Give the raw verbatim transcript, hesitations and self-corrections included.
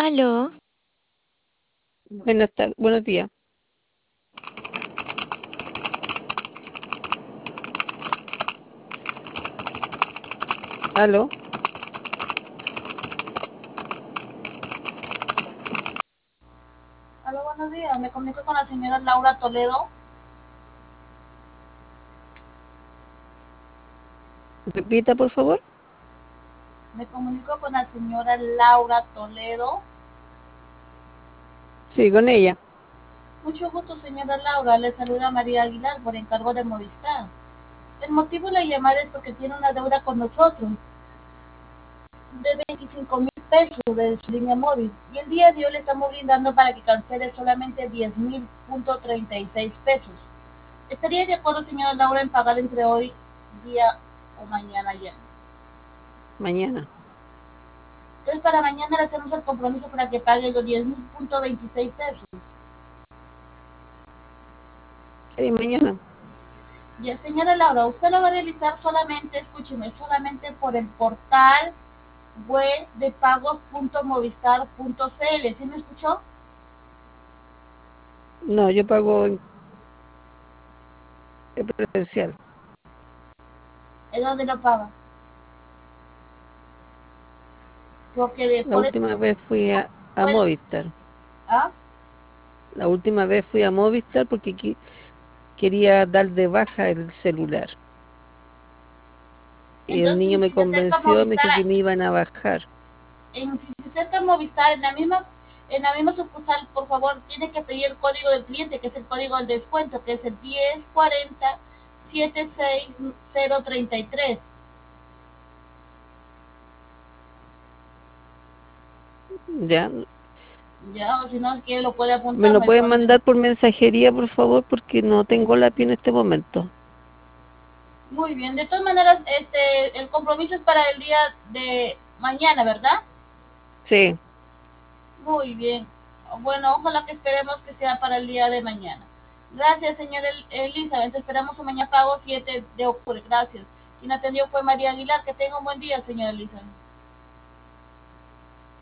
Aló, Buenas tardes, buenos días. ¿Aló? Hola, buenos días. Me comunico con la señora Laura Toledo. Repita, por favor. Me comunico con la señora Laura Toledo. Sí, con ella. Mucho gusto, señora Laura. Le saluda María Aguilar por encargo de Movistar. El motivo de la llamada es porque tiene una deuda con nosotros de veinticinco mil pesos de su línea móvil. Y el día de hoy le estamos brindando para que cancele solamente diez mil punto treinta y seis pesos. ¿Estaría de acuerdo, señora Laura, en pagar entre hoy, día o mañana ya? Mañana. Entonces, para mañana le hacemos el compromiso para que pague los diez mil punto veintiséis pesos. Sí, mañana. Ya, señora Laura, usted lo va a realizar solamente, escúcheme, solamente por el portal web de pagos.movistar.cl. ¿Sí me escuchó? No, yo pago en en presencial. ¿Es donde lo paga? Porque La después última vez fui a, a puede... Movistar. ¿Ah? La última vez fui a Movistar porque qui- quería dar de baja el celular. Y el Entonces, niño me si se acerca a convenció, me Movistar, dijo que me iban a bajar. en, si se acerca a Movistar en la misma en la misma sucursal, por favor, tiene que pedir el código del cliente, que es el código del descuento, que es el diez cuarenta setenta y seis cero treinta y tres. Ya. Ya, o si no, que lo puede ¿Me apuntar, lo no hay pueden problema. mandar por mensajería, por favor? Porque no tengo lápiz en este momento. Muy bien, de todas maneras, este, el compromiso es para el día de mañana, ¿verdad? Sí, Muy bien. Bueno, ojalá que esperemos que sea para el día de mañana. Gracias, señora Elizabeth. Esperamos su mañana pago siete de octubre. Gracias. Quien atendió fue María Aguilar. Que tenga un buen día, señora Elizabeth.